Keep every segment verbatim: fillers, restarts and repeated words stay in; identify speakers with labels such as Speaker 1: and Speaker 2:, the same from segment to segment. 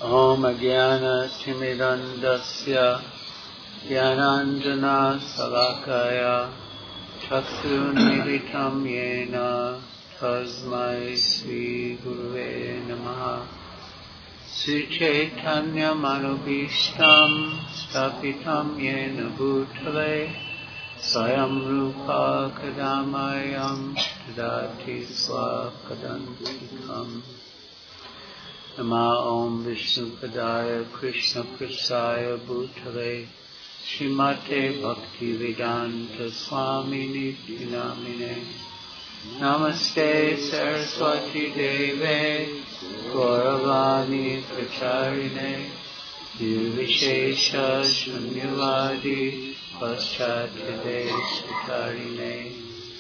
Speaker 1: Om Ajnana Timidandasya Jnananjana Salakaya Chakshunmilitam Yena Tasmai Sri Gurave Namaha Sri Chaitanya Manubhishtam Stapitam Yena Bhutale Swayam Rupa Kadamayam Tadati Swakadantikam Nama Om Vishnu Padaya Krishna Prasaya Bhutale Srimate Bhakti Vedanta Swamini Dinamine Namaste Saraswati Deve Gauravani Pracharine Nirvishesha Shunyavadi Paschatya Sutarine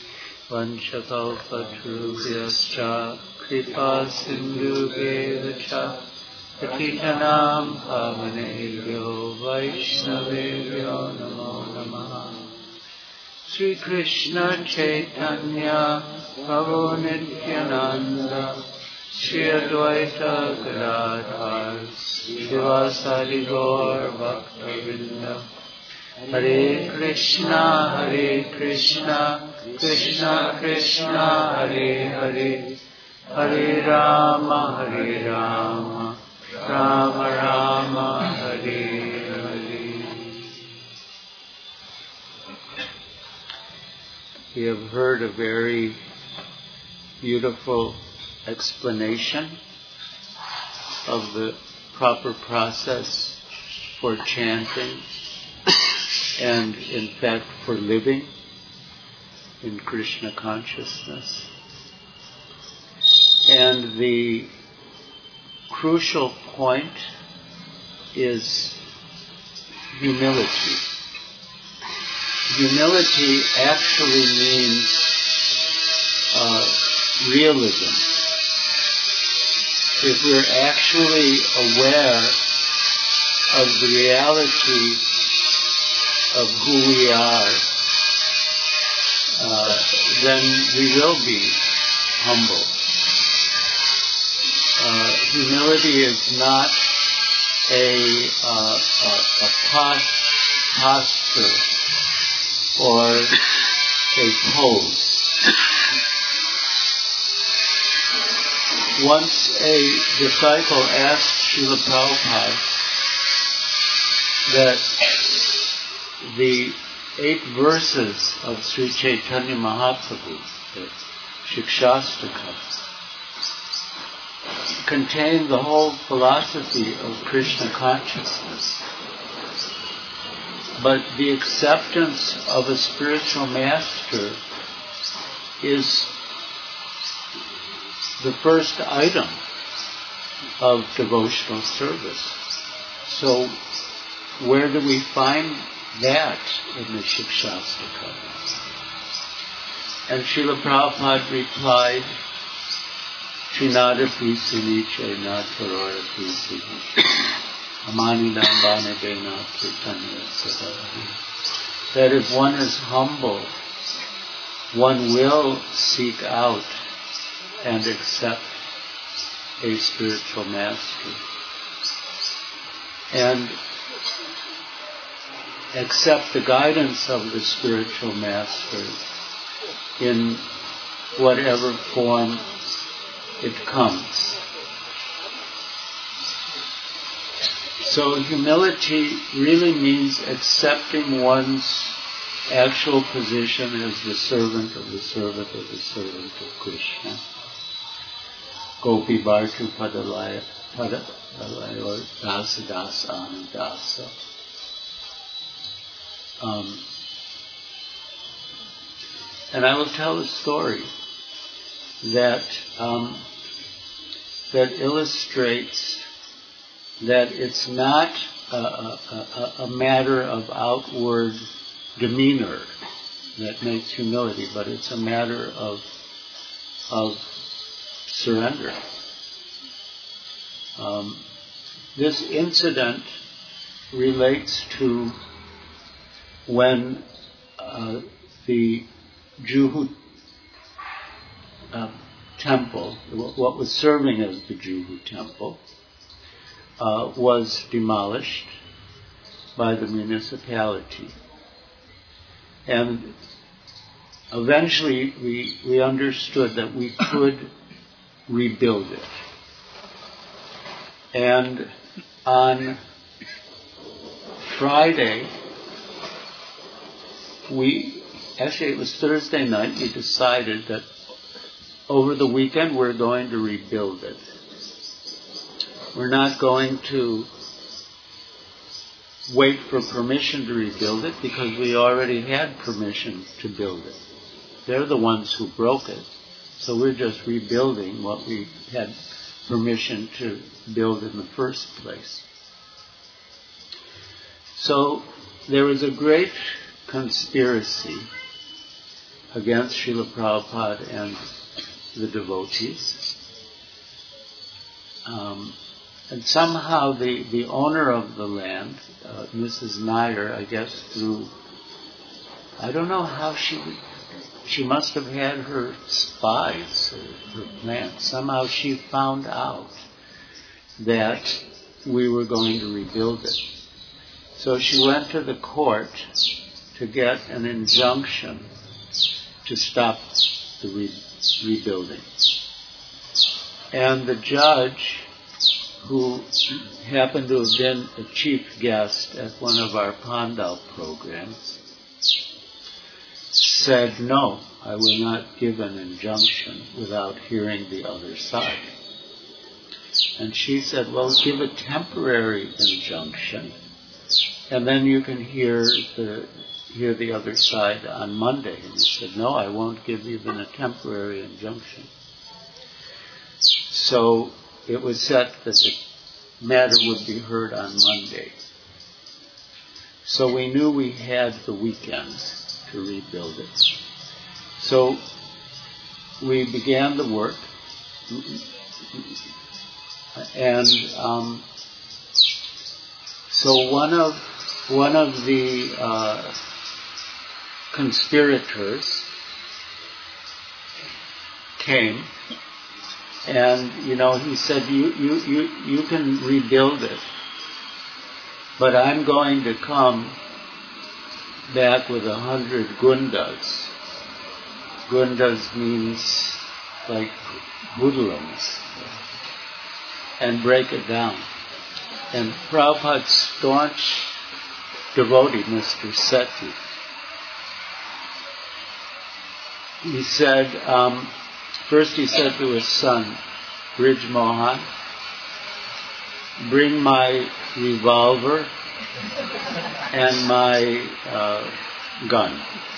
Speaker 1: Vanchakalpatrubhyascha Kripa Sindhubheva Patitanam Pavanebhyo Vaishnavebhyo Namo Namaha Sri Krishna Chaitanya Prabhu Nityananda Sri Advaita Gadadhar Srivasadi Gaur Bhaktavinda Hare Krishna Hare Krishna Krishna Krishna Hare Hare Hare Rama Hare Rama Rama Rama Hare Hare. We have heard a very beautiful explanation of the proper process for chanting and in fact for living in Krishna consciousness. And the crucial point is humility. Humility actually means uh, realism. If we're actually aware of the reality of who we are, uh, then we will be humble. Uh, humility is not a, uh, a, a pos- posture or a pose. Once a disciple asked Srila Prabhupada that the eight verses of Sri Chaitanya Mahaprabhu, the Shikshastakam, contain the whole philosophy of Krishna consciousness. But the acceptance of a spiritual master is the first item of devotional service. So where do we find that in the Shikshastakam? And Srila Prabhupada replied, Trinada Pisini Chaina Tarora Pisini Amani Dambana Dena Chaitanya Sadhana. That if one is humble, one will seek out and accept a spiritual master. And accept the guidance of the spiritual master in whatever form it comes. So humility really means accepting one's actual position as the servant of the servant of the servant of Krishna. Gopi Bhartu Padalaya Padalaya Dasa Dasa Anandasa. Um, and I will tell a story that um, that illustrates that it's not a, a, a, a matter of outward demeanor that makes humility, but it's a matter of of surrender. Um, this incident relates to when uh, the Juhu uh, temple, what was serving as the Juhu temple, uh, was demolished by the municipality. And eventually we, we understood that we could rebuild it. And on Friday, we, actually it was Thursday night, we decided that over the weekend we're going to rebuild it. We're not going to wait for permission to rebuild it because we already had permission to build it. They're the ones who broke it. So we're just rebuilding what we had permission to build in the first place. So there was a great conspiracy against Srila Prabhupada and the devotees. Um, and somehow the, the owner of the land, uh, Missus Nair, I guess through, I don't know how she, she must have had her spies, or her plans. Somehow she found out that we were going to rebuild it. So she went to the court to get an injunction to stop the re- rebuilding. And the judge, who happened to have been a chief guest at one of our Pandal programs, said, no, I will not give an injunction without hearing the other side. And she said, well, give a temporary injunction, and then you can hear the hear the other side on Monday. And he said, no, I won't give even a temporary injunction. So it was set that the matter would be heard on Monday. So we knew we had the weekend to rebuild it. So we began the work, and um, so one of one of the uh, conspirators came, and you know he said, "You you you you can rebuild it, but I'm going to come back with a hundred gundas." Gundas means like hoodlums, and break it down. And Prabhupada's staunch devotee, Mister Sethi, he said, um, first he said to his son, Brij Mohan, bring my revolver and my uh, gun.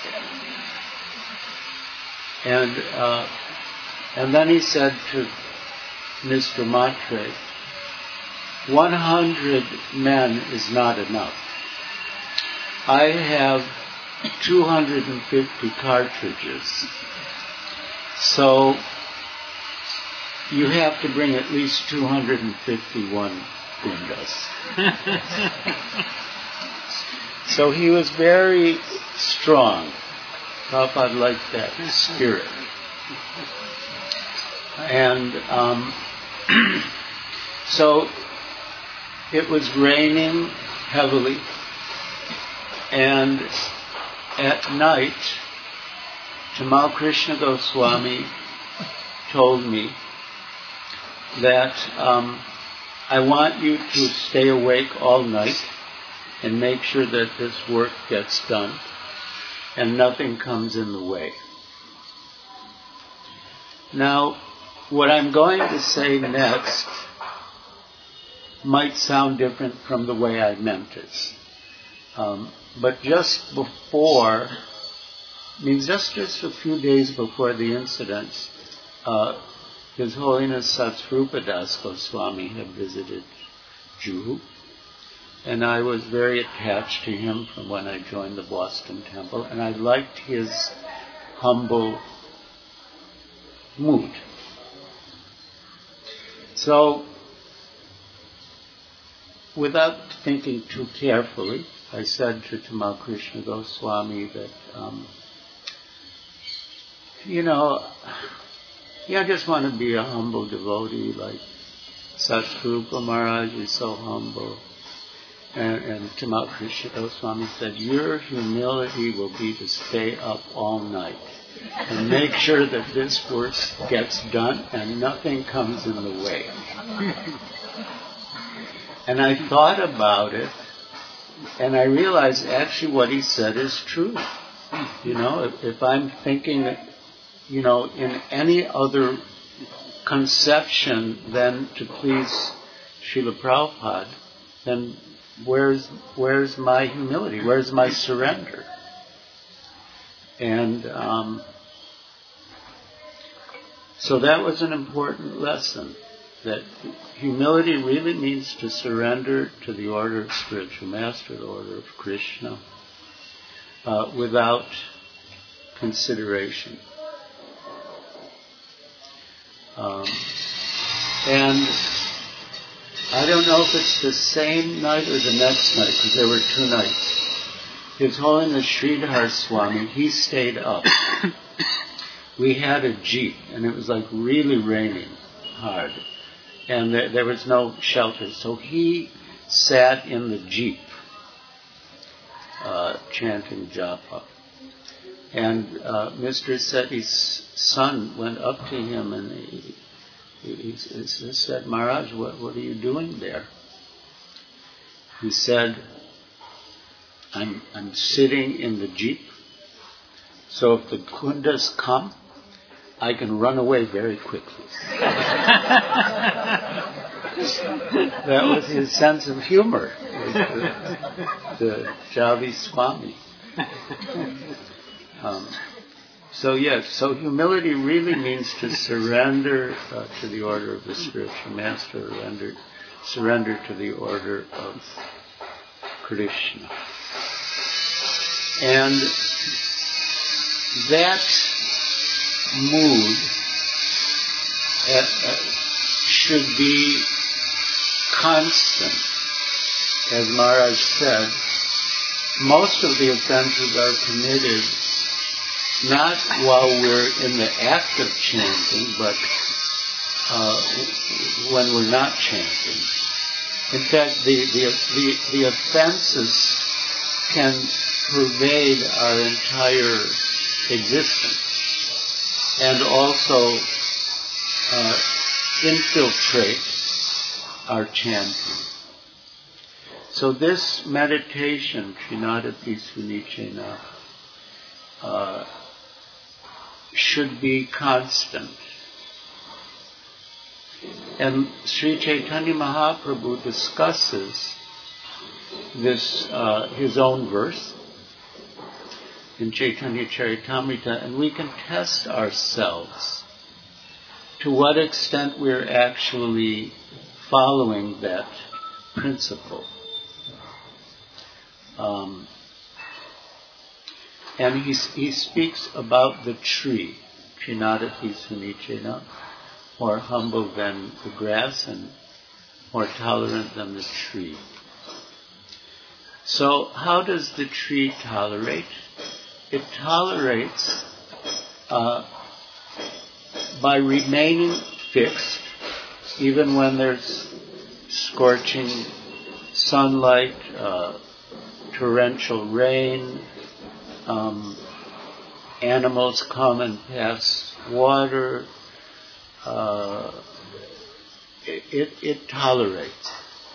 Speaker 1: And uh, and then he said to Mister Matre, one hundred men is not enough. I have two hundred fifty cartridges. So you have to bring at least two hundred fifty-one gundas. So he was very strong. Prabhupada liked that spirit. And um, so it was raining heavily, and at night, Tamal Krishna Goswami told me that um, I want you to stay awake all night and make sure that this work gets done and nothing comes in the way. Now, what I'm going to say next might sound different from the way I meant it. Um, but just before, I mean, just, just a few days before the incident, uh, His Holiness Satsvarupa Das Goswami had visited Juhu, and I was very attached to him from when I joined the Boston Temple, and I liked his humble mood. So, without thinking too carefully, I said to Tamal Krishna Goswami that, um, you know, yeah, I just want to be a humble devotee like Satrupa Maharaj is so humble. And, and Tamal Krishna Goswami said, your humility will be to stay up all night and make sure that this work gets done and nothing comes in the way. And I thought about it, and I realized actually what he said is true. You know, if, if I'm thinking that, you know, in any other conception than to please Srila Prabhupada, then where's where's my humility? Where's my surrender? And um, so that was an important lesson, that humility really means to surrender to the order of spiritual master, the order of Krishna, uh, without consideration. Um, and I don't know if it's the same night or the next night, because there were two nights. His Holiness Sridhar Swami, he stayed up. We had a jeep, and it was like really raining hard, and there, there was no shelter. So he sat in the jeep, uh, chanting japa. And uh, Mister Setti's son went up to him and he, he, he said, Maharaj, what, what are you doing there? He said, I'm, I'm sitting in the jeep, so if the kundas come, I can run away very quickly. That was his sense of humor, the, the Javi Swami. Um, so yes, so humility really means to surrender uh, to the order of the spiritual master, surrender, surrender to the order of Krishna. And that mood uh, uh, should be constant. As Maharaj said, most of the offenses are committed not while we're in the act of chanting, but uh, when we're not chanting. In fact, the, the, the, the offenses can pervade our entire existence and also uh, infiltrate our chanting. So this meditation, Trinadapi Sunichena, uh, should be constant. And Sri Chaitanya Mahaprabhu discusses this, uh, his own verse in Chaitanya Charitamrita, and we can test ourselves to what extent we're actually following that principle. Um, and he, he speaks about the tree, Trinadapi Sunichena, more humble than the grass and more tolerant than the tree. So how does the tree tolerate? It tolerates uh, by remaining fixed, even when there's scorching sunlight, uh, torrential rain, um, animals come and pass water. Uh, it, it, it tolerates.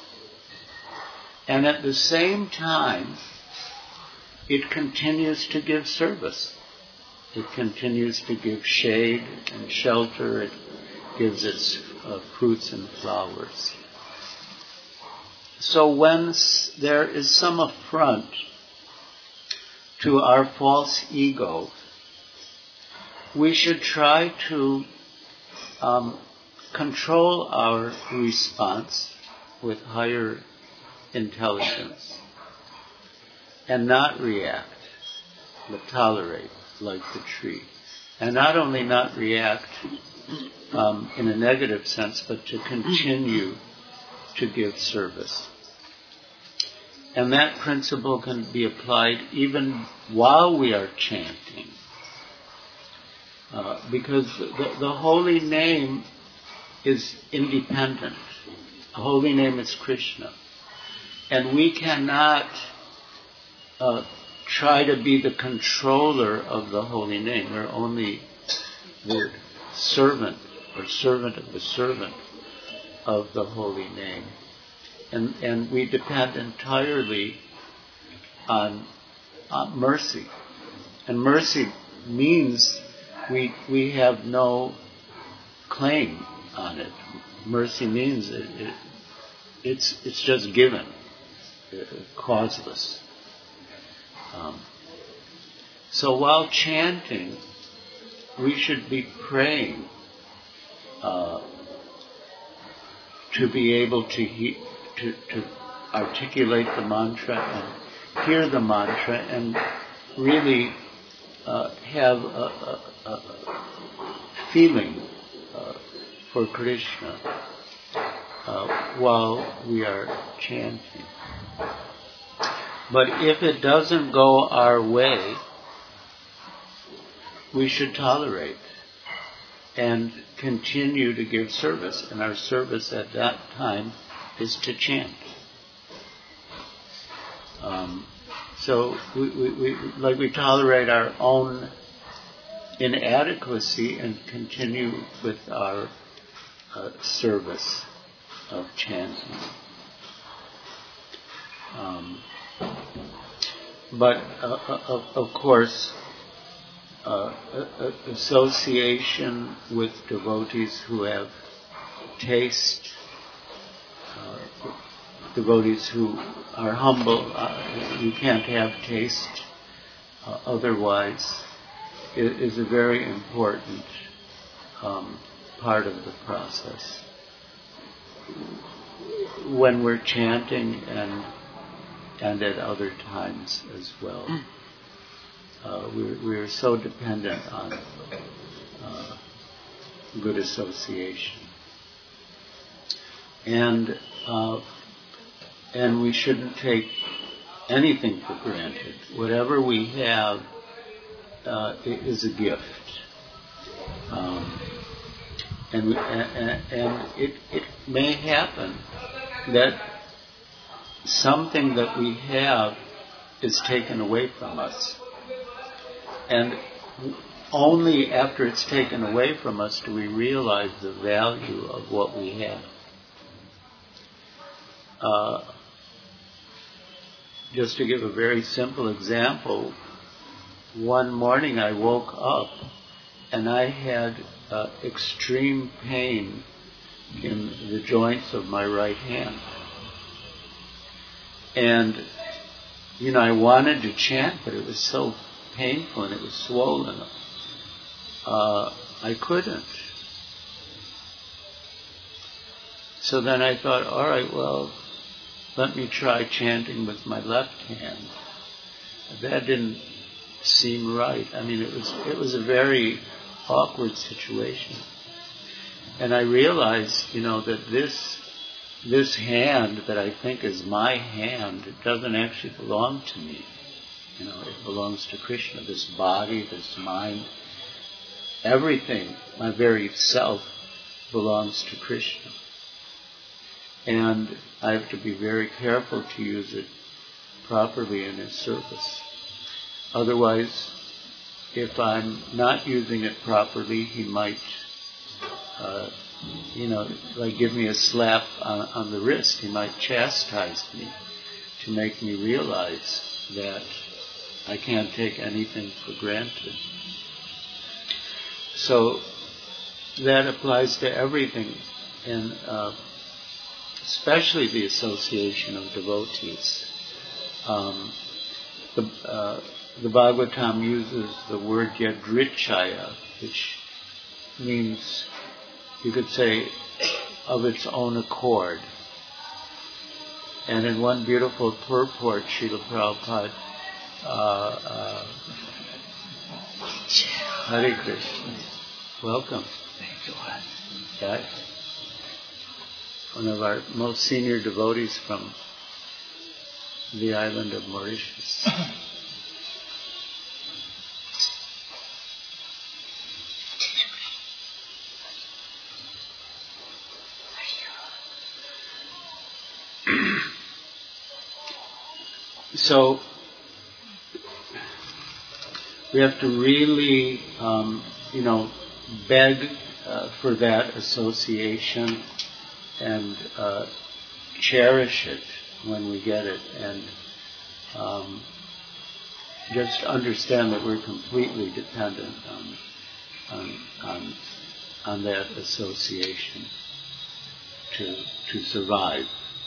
Speaker 1: And at the same time, it continues to give service. It continues to give shade and shelter. It gives its uh, fruits and flowers. So when there is some affront to our false ego, we should try to um, control our response with higher intelligence and not react, but tolerate like the tree. And not only not react um, in a negative sense, but to continue to give service. And that principle can be applied even while we are chanting. Uh, because the, the holy name is independent. The holy name is Krishna. And we cannot uh, try to be the controller of the holy name. We're only the servant or servant of the servant of the holy name. And, and we depend entirely on, on mercy. And mercy means we, we have no claim on it. Mercy means it, it, it's, it's just given, uh, causeless. Um, so while chanting, we should be praying uh, to be able to, he, to to articulate the mantra and hear the mantra and really uh, have a, a, a feeling uh, for Krishna uh, while we are chanting. But if it doesn't go our way, we should tolerate and continue to give service. And our service at that time is to chant. Um, so we, we, we, like we tolerate our own inadequacy and continue with our uh, service of chanting. Um, but uh, of, of course, uh, association with devotees who have taste, uh, devotees who are humble, uh, you can't have taste uh, otherwise, is, is a very important um, part of the process. When we're chanting and and at other times as well. Uh, we're, we're so dependent on uh, good association. And uh, and we shouldn't take anything for granted. Whatever we have uh, is a gift. Um, and, we, and, and it, it may happen that something that we have is taken away from us. And only after it's taken away from us do we realize the value of what we have. Uh, just to give a very simple example, one morning I woke up and I had uh, extreme pain in the joints of my right hand. And, you know, I wanted to chant, but it was so painful and it was swollen. Uh, I couldn't. So then I thought, all right, well, let me try chanting with my left hand. That didn't seem right. I mean, it was it was a very awkward situation. And I realized, you know, that this this hand that I think is my hand, it doesn't actually belong to me. You know, it belongs to Krishna. This body, this mind, everything, my very self, belongs to Krishna. And I have to be very careful to use it properly in His service. Otherwise, if I'm not using it properly, He might, uh, you know, like give me a slap on, on the wrist. He might chastise me to make me realize that I can't take anything for granted. So that applies to everything, and uh, especially the association of devotees. Um, the, uh, the Bhagavatam uses the word yadrichaya, which means, you could say, of its own accord. And in one beautiful purport, Srila Prabhupada, uh, uh, Hare Krishna, welcome.
Speaker 2: Thank you.
Speaker 1: Yeah. One of our most senior devotees from the island of Mauritius. so we have to really, um, you know, beg uh, for that association and uh, cherish it when we get it, and um, just understand that we're completely dependent on on on, on that association to to survive.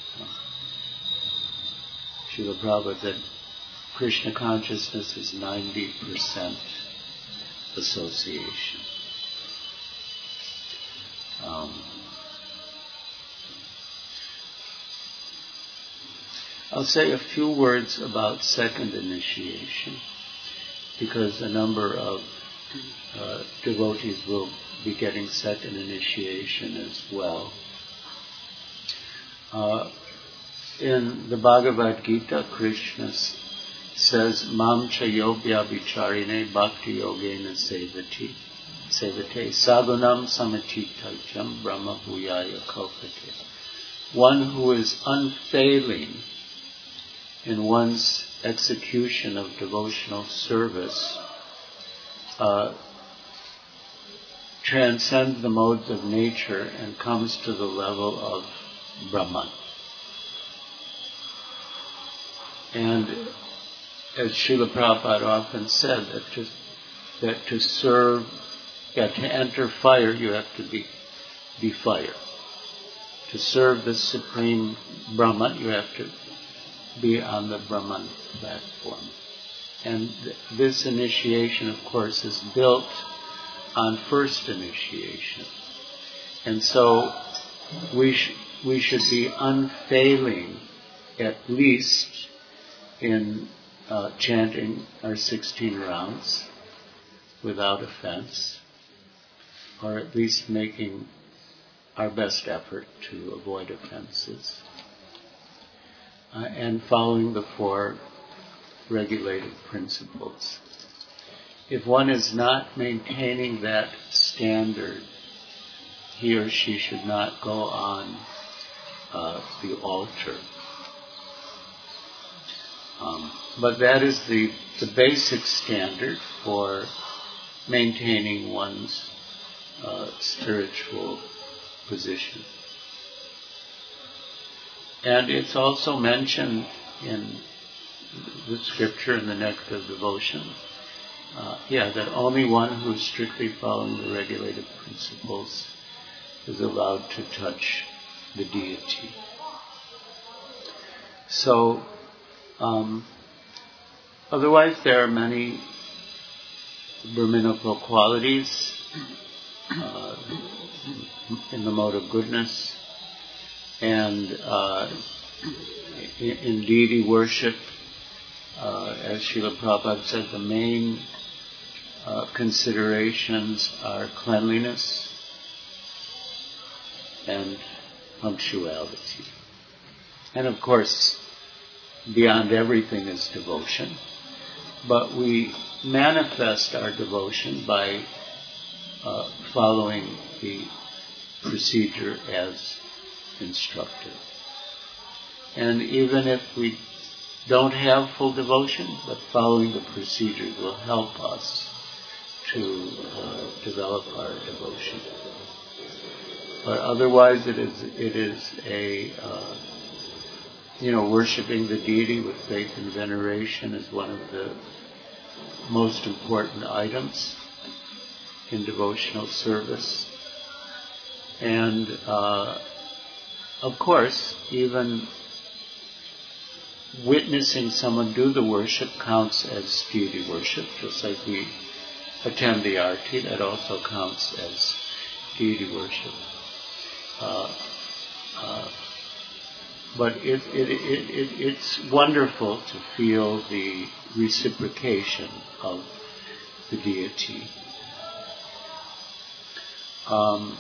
Speaker 1: Srila Prabhupada said Krishna consciousness is ninety percent association. Um, I'll say a few words about second initiation, because a number of uh, devotees will be getting second initiation as well. Uh, in the Bhagavad Gita, Krishna s- says, Mam cha yogya vicharine bhakti yogena sevati sevate sadhanam samachittajam brahma bhuyaya kalpate. One who is unfailing in one's execution of devotional service uh, transcends the modes of nature and comes to the level of Brahman. And as Srila Prabhupada often said, that to, that to serve, yeah, to enter fire, you have to be, be fire. To serve the Supreme Brahman, you have to be on the Brahman platform. And th- this initiation, of course, is built on first initiation. And so we, sh- we should be unfailing, at least, in uh, chanting our sixteen rounds without offense, or at least making our best effort to avoid offenses, uh, and following the four regulated principles. If one is not maintaining that standard, he or she should not go on uh, the altar. Um, but that is the, the basic standard for maintaining one's uh, spiritual position. And it's also mentioned in the scripture in the Nectar of Devotion, uh, yeah, that only one who is strictly following the regulated principles is allowed to touch the deity. So, um, otherwise there are many Brahminical qualities uh, in the mode of goodness, and uh, in, in deity worship, uh, as Srila Prabhupada said, the main uh, considerations are cleanliness and punctuality. And of course, beyond everything is devotion. But we manifest our devotion by uh, following the procedure as instructed. And even if we don't have full devotion, but following the procedures will help us to uh, develop our devotion. But otherwise, it is it is a uh, you know worshiping the deity with faith and veneration is one of the most important items in devotional service. And uh, of course, even witnessing someone do the worship counts as deity worship, just like we attend the arti, that also counts as deity worship. Uh, uh, but it, it, it, it, it's wonderful to feel the reciprocation of the deity. Um,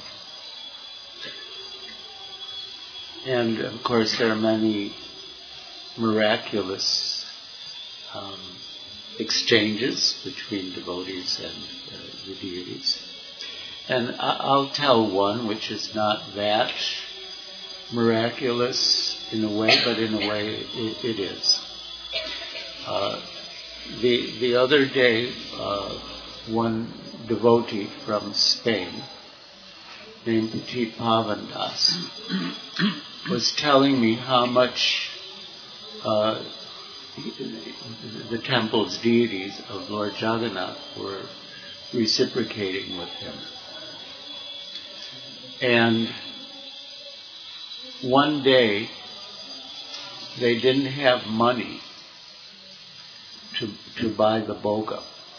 Speaker 1: and of course there are many miraculous um, exchanges between devotees and uh, the deities. And I- I'll tell one which is not that miraculous in a way, but in a way it, it is. uh, the the other day, uh, one devotee from Spain named Petit Pavandas was telling me how much uh, the temple's deities of Lord Jagannath were reciprocating with him. And one day, they didn't have money to to buy the bhoga.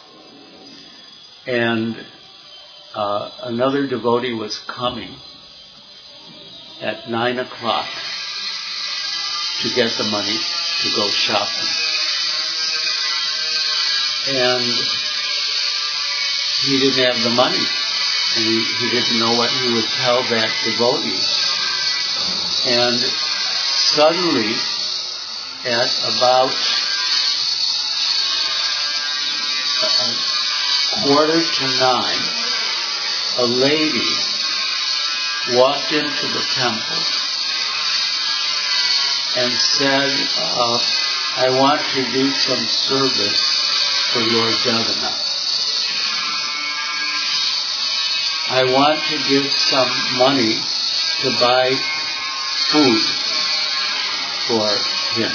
Speaker 1: And uh, another devotee was coming at nine o'clock to get the money to go shopping. And he didn't have the money. And he, he didn't know what he would tell that devotee. And suddenly, at about a quarter to nine, a lady walked into the temple and said, uh, I want to do some service for Lord Jagannath. I want to give some money to buy food for him.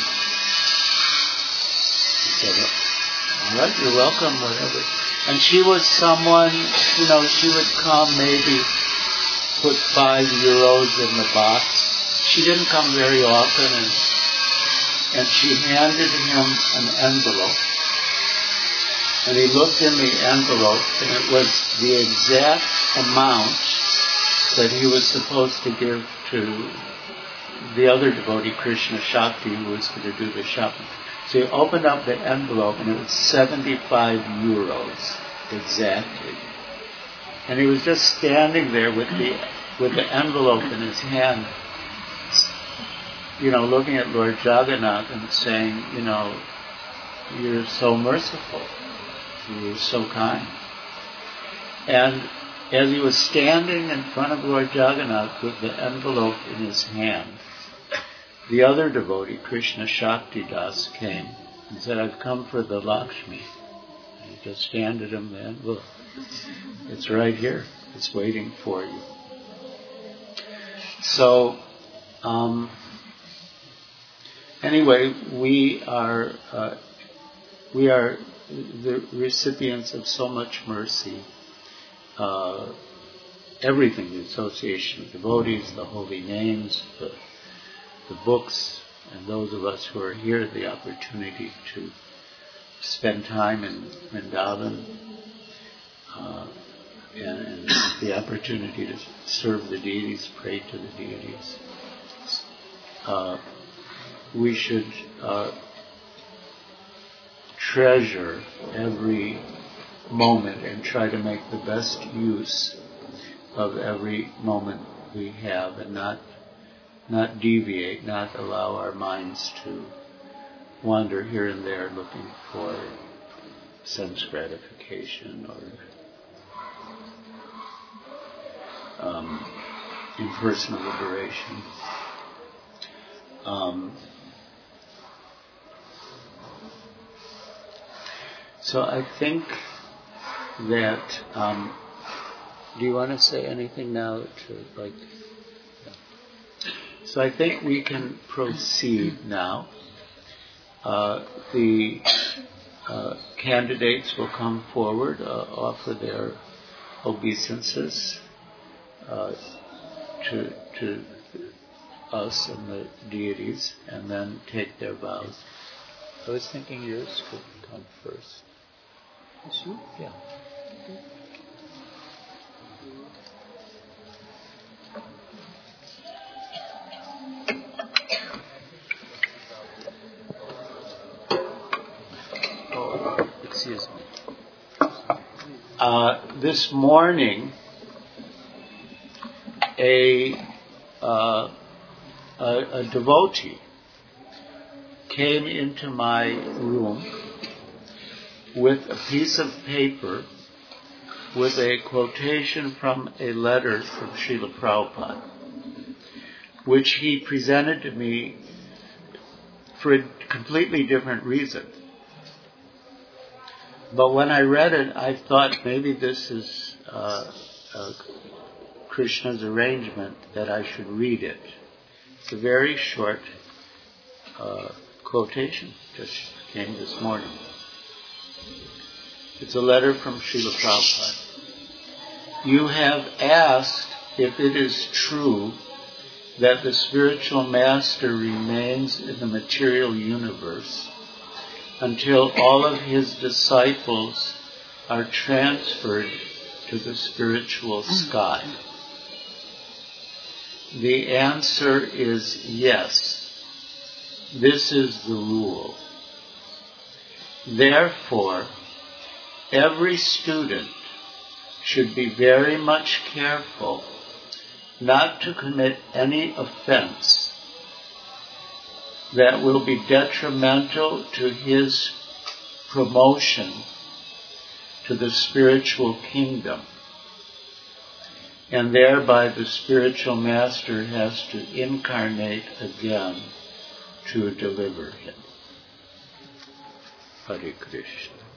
Speaker 1: He said, all right, you're welcome, whatever. And she was someone, you know, she would come maybe put five euros in the box. She didn't come very often, and, and she handed him an envelope. And he looked in the envelope, and it was the exact amount that he was supposed to give to the other devotee, Krishna Shakti, who was going to do the shopping. So he opened up the envelope, and it was seventy-five euros exactly. And he was just standing there with the with the envelope in his hand, you know, looking at Lord Jagannath and saying, you know, you're so merciful. You're so kind. And as he was standing in front of Lord Jagannath with the envelope in his hand, the other devotee, Krishna Shakti Das, came and said, I've come for the Lakshmi. And he just handed him the envelope. It's right here. It's waiting for you. So, um, anyway, we are uh, we are the recipients of so much mercy. Uh, everything, the association of devotees, the holy names, the, the books, and those of us who are here, the opportunity to spend time in Vrindavan, uh, and, and the opportunity to serve the deities, pray to the deities. Uh, we should uh, treasure every moment and try to make the best use of every moment we have, and not not deviate, not allow our minds to wander here and there looking for sense gratification or um, impersonal liberation. Um, so I think that, um, do you want to say anything now to, like, yeah. So I think we can proceed now. Uh, the uh, candidates will come forward, uh, offer their obeisances uh, to to us and the deities, and then take their vows. I was thinking yours could come first. Yes, you? Yeah. Oh, excuse me. Uh, this morning, a, uh, a a devotee came into my room with a piece of paper with a quotation from a letter from Srila Prabhupada, which he presented to me for a completely different reason. but when I read it, I thought maybe this is uh, uh, Krishna's arrangement, that I should read it. It's a very short uh, quotation, just came this morning. It's a letter from Srila Prabhupada. You have asked if it is true that the spiritual master remains in the material universe until all of his disciples are transferred to the spiritual sky. The answer is yes. This is the rule. Therefore, every student should be very much careful not to commit any offense that will be detrimental to his promotion to the spiritual kingdom. And thereby the spiritual master has to incarnate again to deliver him. Hare Krishna.